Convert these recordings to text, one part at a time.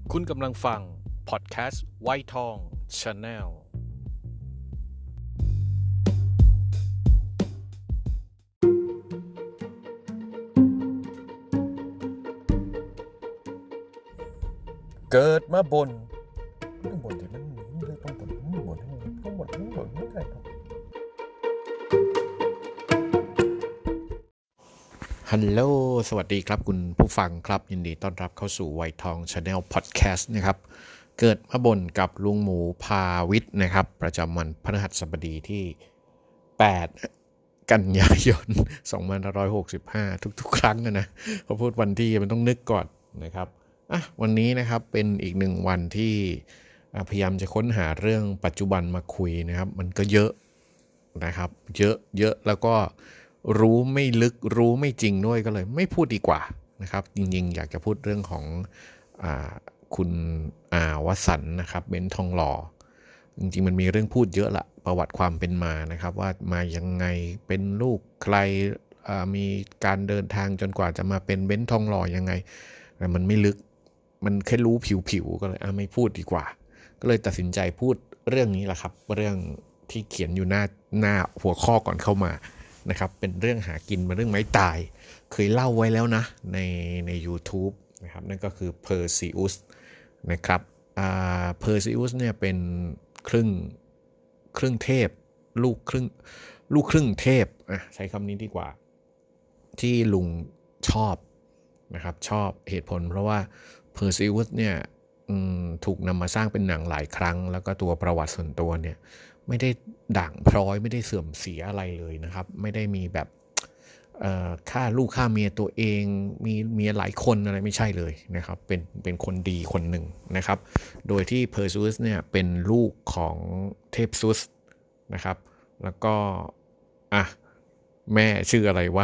คุณกำลังฟังพอดแคสต์ไวท์ทอง Channelเกิดมาบนที่มันต้องบนไม่ได้หรอกฮัลโหลสวัสดีครับคุณผู้ฟังครับยินดีต้อนรับเข้าสู่ไวท์ทอง Channel Podcast นะครับเกิดมาบนกับลุงหมูพาวิทย์นะครับประจำวันพฤหัสบดีที่8กันยายน2565ทุกครั้งนะพอพูดวันที่มันต้องนึกก่อนนะครับวันนี้นะครับเป็นอีกหนึ่งวันที่พยายามจะค้นหาเรื่องปัจจุบันมาคุยนะครับมันก็เยอะนะครับเยอะแล้วก็รู้ไม่ลึกรู้ไม่จริงด้วยก็เลยไม่พูดดีกว่านะครับจริงๆอยากจะพูดเรื่องของคุณวสันต์นะครับเบ้นทองหล่อจริงๆมันมีเรื่องพูดเยอะละประวัติความเป็นมานะครับว่ามายังไงเป็นลูกใครมีการเดินทางจนกว่าจะมาเป็นเบ้นทองหล่อยังไงแต่มันไม่ลึกมันแค่รู้ผิวๆก็เลยไม่พูดดีกว่าก็เลยตัดสินใจพูดเรื่องนี้แหละครับเรื่องที่เขียนอยู่หน้าหัวข้อก่อนเข้ามานะครับเป็นเรื่องหากินมาเรื่องไม้ตายเคยเล่าไว้แล้วนะใน YouTube นะครับนั่นก็คือเพอร์ซิอุสนะครับเพอร์ซิอุสเนี่ยเป็นครึ่งเทพลูกครึ่งเทพใช้คำนี้ดีกว่าที่ลุงชอบนะครับชอบเหตุผลเพราะว่าเพอร์ซิอุสเนี่ยถูกนำมาสร้างเป็นหนังหลายครั้งแล้วก็ตัวประวัติส่วนตัวเนี่ยไม่ได้ด่างพร้อยไม่ได้เสื่อมเสียอะไรเลยนะครับไม่ได้มีแบบฆ่าลูกฆ่าเมียตัวเองมีเมียหลายคนอะไรไม่ใช่เลยนะครับเป็นคนดีคนหนึ่งนะครับโดยที่เพอร์ซิอุสเนี่ยเป็นลูกของเทพซุสนะครับแล้วก็แม่ชื่ออะไรวะ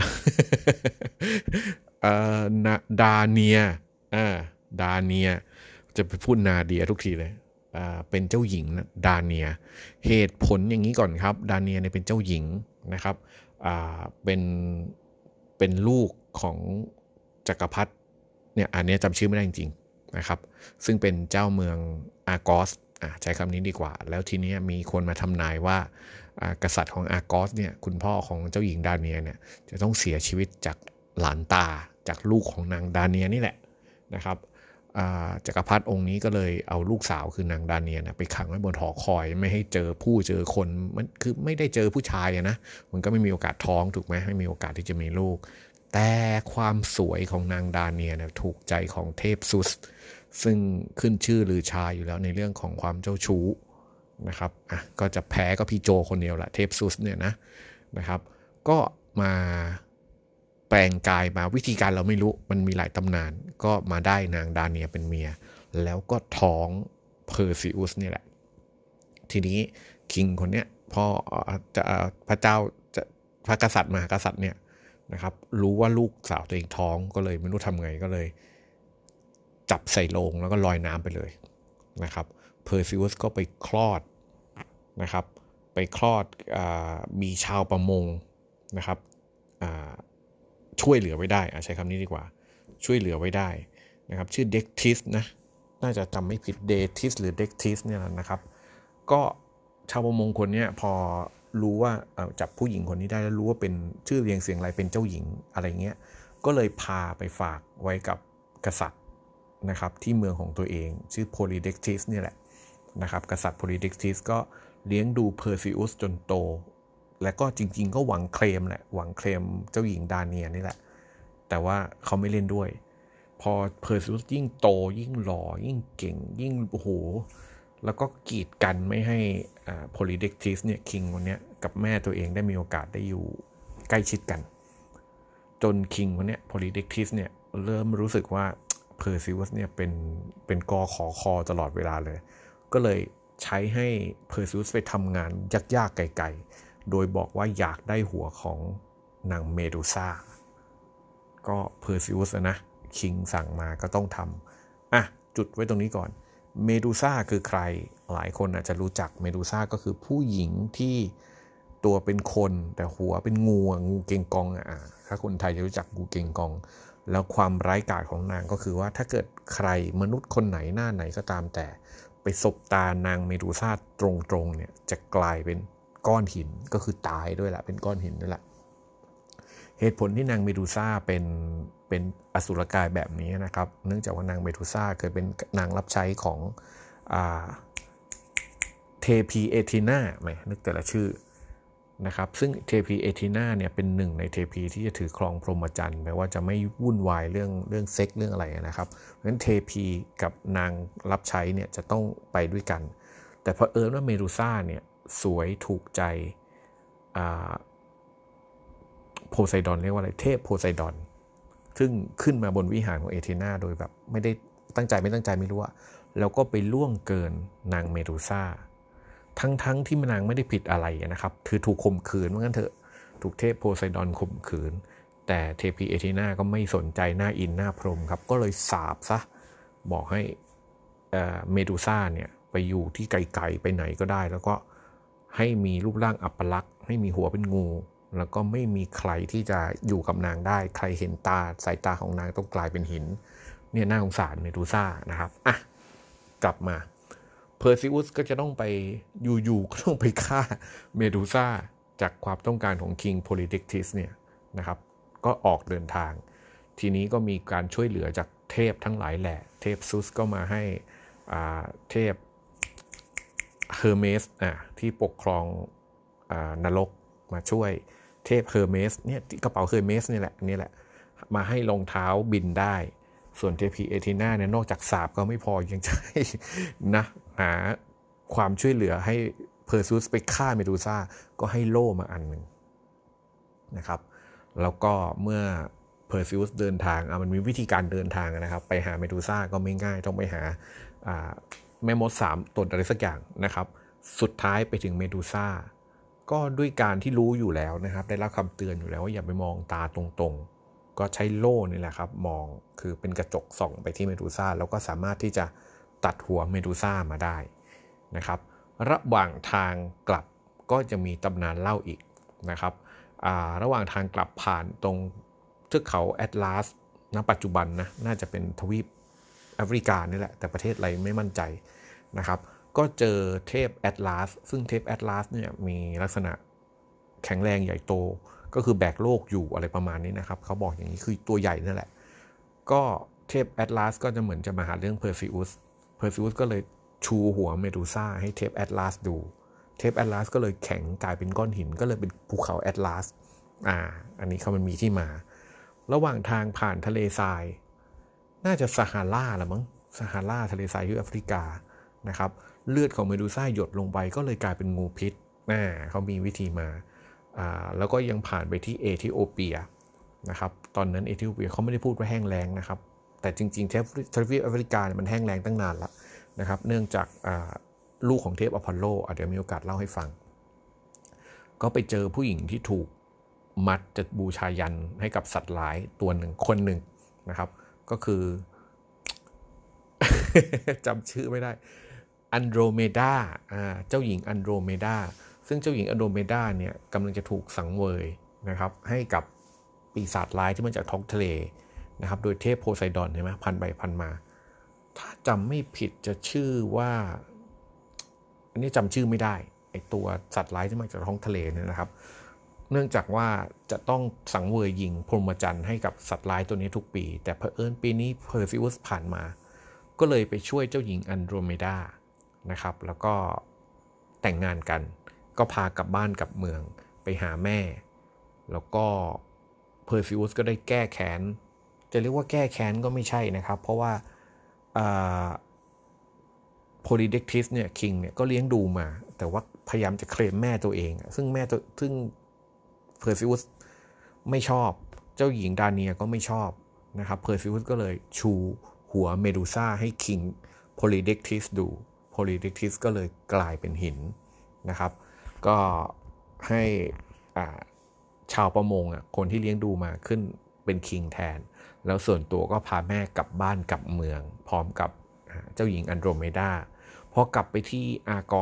ดาเนียดาเนียจะไปพูดนาเดียทุกทีเลยเป็นเจ้าหญิงนะดาเนียเหตุผลอย่างนี้ก่อนครับดาเนียเนี่ยเป็นเจ้าหญิงนะครับเป็นลูกของจักรพรรดิเนี่ยอันนี้จำชื่อไม่ได้จริงๆนะครับซึ่งเป็นเจ้าเมืองอากอสใช้คำนี้ดีกว่าแล้วทีนี้มีคนมาทำนายว่ากษัตริย์ของอากอสเนี่ยคุณพ่อของเจ้าหญิงดาเนียเนี่ยจะต้องเสียชีวิตจากหลานตาจากลูกของนางดาเนียนี่แหละนะครับจักรพรรดิองค์นี้ก็เลยเอาลูกสาวคือนางดาเนียไปขังไว้บนหอคอยไม่ให้เจอคนมันคือไม่ได้เจอผู้ชายนะมันก็ไม่มีโอกาสท้องถูกไหมไม่มีโอกาสที่จะมีลูกแต่ความสวยของนางดาเนียถูกใจของเทพซุสซึ่งขึ้นชื่อลือชาอยู่แล้วในเรื่องของความเจ้าชู้นะครับก็จะแพ้ก็พี่โจคนเดียวแหละเทพซุสเนี่ยนะครับก็มาแปลงกายมาวิธีการเราไม่รู้มันมีหลายตำนานก็มาได้นางดาเนียเป็นเมียแล้วก็ท้องเพอร์ซิอุสนี่แหละทีนี้คิงคนเนี้ยพ่อจะพระเจ้าจะพระกษัตริย์มหากษัตริย์เนี่ยนะครับรู้ว่าลูกสาวตัวเองท้องก็เลยไม่รู้ทำไงก็เลยจับใส่โลงแล้วก็ลอยน้ำไปเลยนะครับเพอร์ซิอุสก็ไปคลอดนะครับไปคลอดมีชาวประมงนะครับช่วยเหลือไว้ได้ใช้คำนี้ดีกว่าช่วยเหลือไว้ได้นะครับชื่อเด็กทิสนะน่าจะจำไม่ผิดเดทิสหรือเด็กทิสเนี่ยนะครับก็ชาวประมงคนนี้พอรู้ว่าจับผู้หญิงคนนี้ได้แล้วรู้ว่าเป็นชื่อเรียงเสียงอะไรเป็นเจ้าหญิงอะไรเงี้ยก็เลยพาไปฝากไว้กับกษัตริย์นะครับที่เมืองของตัวเองชื่อโพลีเด็กทิสเนี่ยแหละนะครับกษัตริย์โพลีเด็กทิสก็เลี้ยงดูเพอร์ซิอุสจนโตและก็จริงๆก็หวังเคลมเจ้าหญิงดาเนียนี่แหละแต่ว่าเขาไม่เล่นด้วยพอเพอร์ซิอุสยิ่งโตยิ่งหล่อยิ่งเก่งยิ่งโอ้โหแล้วก็กีดกันไม่ให้โพลีเด็กทิสเนี่ยคิงคนนี้กับแม่ตัวเองได้มีโอกาสได้อยู่ใกล้ชิดกันจนคิงคนนี้โพลีเด็กทิสเนี่ยเริ่มรู้สึกว่าเพอร์ซิอุสเนี่ยเป็นกอขอคอตลอดเวลาเลยก็เลยใช้ให้เพอร์ซิอุสไปทำงานยากๆไกลๆโดยบอกว่าอยากได้หัวของนางเมดูซ่าก็เพอร์ซิอุสนะคิงสั่งมาก็ต้องทำจุดไว้ตรงนี้ก่อนเมดูซ่าคือใครหลายคนอาจจะรู้จักเมดูซ่าก็คือผู้หญิงที่ตัวเป็นคนแต่หัวเป็นงูเกงกองถ้าคนไทยจะรู้จักงูเกงกองแล้วความร้ายกาจของนางก็คือว่าถ้าเกิดใครมนุษย์คนไหนหน้าไหนก็ตามแต่ไปสบตานางเมดูซ่าตรงๆเนี่ยจะกลายเป็นก้อนหินก็คือตายด้วยแหละเป็นก้อนหินด้วยแหละเหตุผลที่นางเมดูซ่าเป็นอสุรกายแบบนี้นะครับเนื่องจากว่านางเมดูซ่าเคยเป็นนางรับใช้ของเทพีเอธีนานึกแต่ละชื่อนะครับซึ่งเทพีเอธีนาเนี่ยเป็นหนึ่งในเทพีที่จะถือครองพรหมจรรย์แม้ว่าจะไม่วุ่นวายเรื่องเซ็กเรื่องอะไรนะครับเพราะฉะนั้นเทพีกับนางรับใช้เนี่ยจะต้องไปด้วยกันแต่เผอิญว่าเมดูซ่าเนี่ยสวยถูกใจโพไซดอนเรียกว่าอะไรเทพโพไซดอนซึ่งขึ้นมาบนวิหารของเอธีนาโดยแบบไม่ได้ตั้งใจไม่รู้แล้วก็ไปล่วงเกินนางเมดูซ่าทั้งที่นางไม่ได้ผิดอะไรนะครับคือถูกข่มขืนว่างั้นเถอะถูกเทพโพไซดอนข่มขืนแต่เทพีเอธีนาก็ไม่สนใจหน้าอินหน้าพรหมครับก็เลยสาปซะบอกให้เมดูซ่าเนี่ยไปอยู่ที่ไกลๆไปไหนก็ได้แล้วก็ให้มีรูปร่างอัปลักษณ์ให้มีหัวเป็นงูแล้วก็ไม่มีใครที่จะอยู่กับนางได้ใครเห็นสายตาของนางต้องกลายเป็นหินเนี่ยน่าสงสารเมดูซ่านะครับกลับมาเพอร์ซิอุสก็จะต้องไปอยู่ก็ต้องไปฆ่าเมดูซ่าจากความต้องการของคิงโพลิดิกทิสเนี่ยนะครับก็ออกเดินทางทีนี้ก็มีการช่วยเหลือจากเทพทั้งหลายแหละเทพซุสก็มาให้เทพเฮอร์เมสที่ปกครองนรกมาช่วยเทพเฮอร์เมสเนี่ยกระเป๋าเฮอร์เมสนี่แหละมาให้รองเท้าบินได้ส่วนเทพีเอธีนาเนี่ยนอกจากสาบก็ไม่พอยังใช้นะหาความช่วยเหลือให้เพอร์ซิอุสไปฆ่าเมดูซ่าก็ให้โล่มาอันหนึ่งนะครับแล้วก็เมื่อเพอร์ซิอุสเดินทางมันมีวิธีการเดินทางนะครับไปหาเมดูซ่าก็ไม่ง่ายต้องไปหาแม่มด3 ตนอะไรสักอย่างนะครับสุดท้ายไปถึงเมดูซ่าก็ด้วยการที่รู้อยู่แล้วนะครับได้รับคำเตือนอยู่แล้วว่าอย่าไปมองตาตรงๆก็ใช้โล่นี่แหละครับมองคือเป็นกระจกส่องไปที่เมดูซ่าแล้วก็สามารถที่จะตัดหัวเมดูซ่ามาได้นะครับระหว่างทางกลับก็จะมีตำนานเล่าอีกนะครับระหว่างทางกลับผ่านตรงเทือกเขาแอตลาสณปัจจุบันนะน่าจะเป็นทวีปแอฟริกานี่แหละแต่ประเทศอะไรไม่มั่นใจนะครับก็เจอเทพแอตลาสซึ่งเทพแอตลาสเนี่ยมีลักษณะแข็งแรงใหญ่โตก็คือแบกโลกอยู่อะไรประมาณนี้นะครับเขาบอกอย่างนี้คือตัวใหญ่นั่นแหละก็เทพแอตลาสก็จะเหมือนจะมาหาเรื่องเพอร์ซิอุสก็เลยชูหัวเมดูซ่าให้เทพแอตลาสดูเทพแอตลาสก็เลยแข็งกลายเป็นก้อนหินก็เลยเป็นภูเขาแอตลาสอันนี้เขามันมีที่มาระหว่างทางผ่านทะเลทรายน่าจะซาฮาราละมั้งซาฮาราทะเลทรายที่แอฟริกานะครับเลือดของเมดูซ่าหยดลงไปก็เลยกลายเป็นงูพิษเขามีวิธีมาแล้วก็ยังผ่านไปที่เอธิโอเปียนะครับตอนนั้นเอธิโอเปียเขาไม่ได้พูดว่าแห้งแล้งนะครับแต่จริงๆทวีปแอฟริกามันแห้งแล้งตั้งนานแล้วนะครับเนื่องจากลูกของเทพอพอลโลเดี๋ยวมีโอกาสเล่าให้ฟังก็ไปเจอผู้หญิงที่ถูกมัดจะบูชายันให้กับสัตว์ร้ายตัวหนึ่งคนหนึ่งนะครับก็คือ จำชื่อไม่ได้อันโดรเมดาเจ้าหญิงอันโดรเมดาซึ่งเจ้าหญิงอันโดรเมดาเนี่ยกำลังจะถูกสังเวยนะครับให้กับปีศาจร้ายที่มาจากท้องทะเลนะครับโดยเทพโพไซดอนใช่ไหมพันไปพันมาถ้าจำไม่ผิดจะชื่อว่าอันนี้จำชื่อไม่ได้ไอตัวสัตว์ร้ายที่มาจากท้องทะเลเนี่ยนะครับเนื่องจากว่าจะต้องสังเวยยิงพรหมจรรย์ให้กับสัตว์ร้ายตัวนี้ทุกปีแต่เผอิญปีนี้เพอร์ซิอุสผ่านมาก็เลยไปช่วยเจ้าหญิงอันโดรเมดานะครับแล้วก็แต่งงานกันก็พากลับบ้านกลับเมืองไปหาแม่แล้วก็เพอร์ซิอุสก็ได้แก้แค้นจะเรียกว่าแก้แค้นก็ไม่ใช่นะครับเพราะว่าโพลิเดกทิสเนี่ยคิงเนี่ยก็เลี้ยงดูมาแต่ว่าพยายามจะเคลมแม่ตัวเองซึ่งเพอร์ซิอุสไม่ชอบเจ้าหญิงดาเนียก็ไม่ชอบนะครับเพอร์ซิอุสก็เลยชูหัวเมดูซ่าให้คิงโพลิเดกทิสดูโพลิเดกทิสก็เลยกลายเป็นหินนะครับก็ให้ชาวประมงคนที่เลี้ยงดูมาขึ้นเป็นคิงแทนแล้วส่วนตัวก็พาแม่กลับบ้านกลับเมืองพร้อมกับเจ้าหญิงอันโดรเมดาพอกลับไปที่อาร์กอส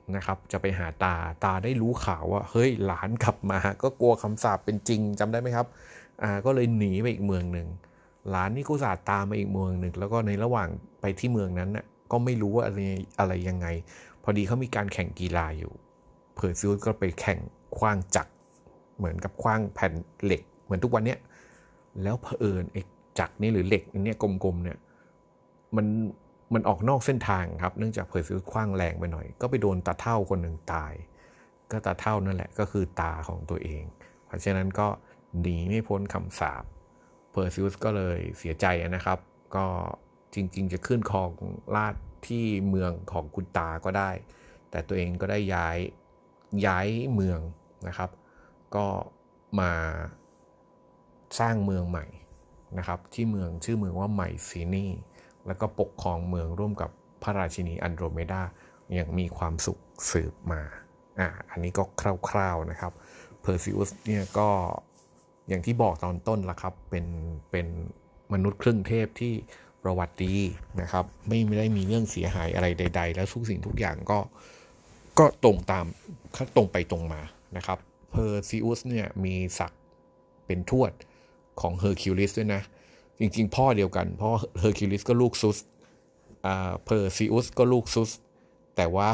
นะครับจะไปหาตาได้รู้ข่าวว่าเฮ้ยหลานกลับมาก็กลัวคำสาปเป็นจริงจำได้ไหมครับก็เลยหนีไปอีกเมืองหนึ่งหลานนี่ก็สาดตามมาอีกเมืองหนึ่งแล้วก็ในระหว่างไปที่เมืองนั้นน่ะก็ไม่รู้ว่าอะไรยังไงพอดีเขามีการแข่งกีฬาอยู่เพอร์ซิวส์ก็ไปแข่งขว้างจักรเหมือนกับขว้างแผ่นเหล็กเหมือนทุกวันเนี้ยแล้วเผอิญไอ้จักรนี่หรือเหล็กเนี่ยกลมๆเนี่ยมันออกนอกเส้นทางครับเนื่องจากเพอร์ซิวส์ขว้างแรงไปหน่อยก็ไปโดนตาเฒ่าคนหนึ่งตายก็ตาเฒ่านั่นแหละก็คือตาของตัวเองเพราะฉะนั้นก็หนีไม่พ้นคำสาปเพอร์ซิวส์ก็เลยเสียใจนะครับก็จริงๆจะขึ้นครองราชย์ที่เมืองของคุณตาก็ได้แต่ตัวเองก็ได้ย้ายเมืองนะครับก็มาสร้างเมืองใหม่นะครับที่ชื่อเมืองว่าไมซีนีแล้วก็ปกครองเมืองร่วมกับพระราชินีอันโดรเมดาอย่างมีความสุขสืบมาอันนี้ก็คร่าวๆนะครับเพอร์ซิอุสเนี่ยก็อย่างที่บอกตอนต้นละครับเป็นมนุษย์ครึ่งเทพที่ประวัติดีนะครับไม่ได้มีเรื่องเสียหายอะไรใดๆแล้วทุกสิ่งทุกอย่างก็ตรงไปตรงมานะครับเพอร์ซิอุสเนี่ยมีศักดิ์เป็นทวดของเฮอร์คิวลิสด้วยนะจริงๆพ่อเดียวกันเพราะเฮอร์คิวลิสก็ลูกซุสเพอร์ซิอุสก็ลูกซุสแต่ว่า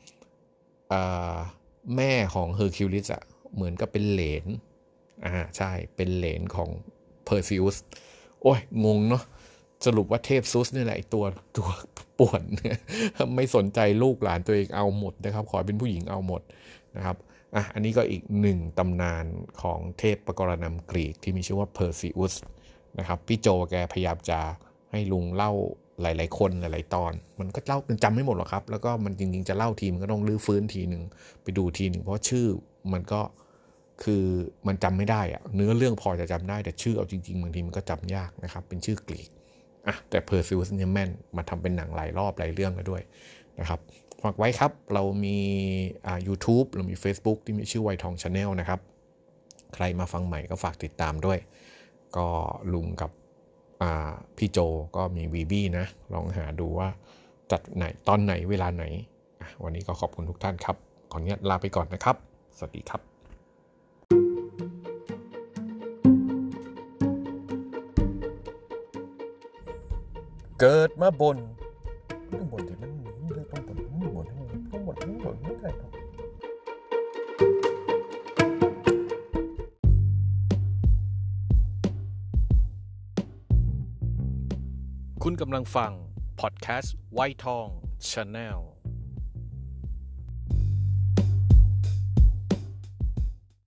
แม่ของเฮอร์คิวลิสเหมือนกับเป็นเหลนใช่เป็นเหลนของเพอร์ซิอุสโอ้ยงงเนาะสรุปว่าเทพซุสนี่แหละตัวป่วนไม่สนใจลูกหลานตัวเองเอาหมดนะครับขอเป็นผู้หญิงเอาหมดนะครับอันนี้ก็อีกหนึ่งตำนานของเทพปกรณำกรีกที่มีชื่อว่าเพอร์ซิอุสนะครับพี่โจแกพยายามจะให้ลุงเล่าหลายๆคนหลายๆตอนมันก็เล่าจำไม่หมดหรอกครับแล้วก็มันจริงๆจะเล่าทีมันก็ต้องรื้อฟื้นทีหนึ่งไปดูทีหนึ่งเพราะชื่อมันก็คือมันจำไม่ได้เนื้อเรื่องพอจะจำได้แต่ชื่อเอาจริงๆบางทีมันก็จำยากนะครับเป็นชื่อกรีกแต่เพอร์ซิอุสเนี่ยแม่นมาทำเป็นหนังหลายรอบหลายเรื่องแล้วด้วยนะครับฝากไว้ครับเรามีYouTube เรามี Facebook ที่มีชื่อไวทอง Channel นะครับใครมาฟังใหม่ก็ฝากติดตามด้วยก็ลุงกับพี่โจก็มีวีบี้นะลองหาดูว่าจัดไหนตอนไหนเวลาไหนวันนี้ก็ขอบคุณทุกท่านครับขออนุญาตลาไปก่อนนะครับสวัสดีครับเกิดมาบนที่มันเลยต้องบนไม่ได้ครับคุณกำลังฟังพอดแคสต์ไวท์ทอง Channel